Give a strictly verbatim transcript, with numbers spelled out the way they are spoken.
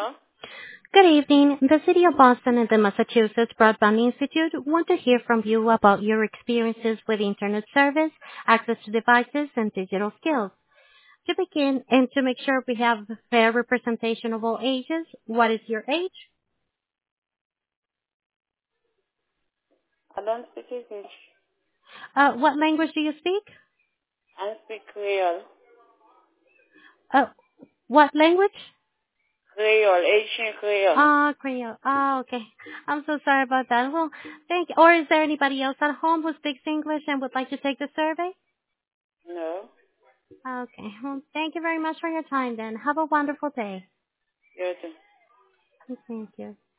Hello? Good evening. The City of Boston and the Massachusetts Broadband Institute want to hear from you about your experiences with Internet service, access to devices, and digital skills. To begin, and to make sure we have fair representation of all ages, what is your age? I don't speak English. Uh, what language do you speak? I speak Creole. Uh, what language? Creole, Asian Creole. Ah, Creole. Ah, okay. I'm so sorry about that. Well, thank you. Or is there anybody else at home who speaks English and would like to take the survey? No. Okay. Well, thank you very much for your time then. Have a wonderful day. You're the Thank you.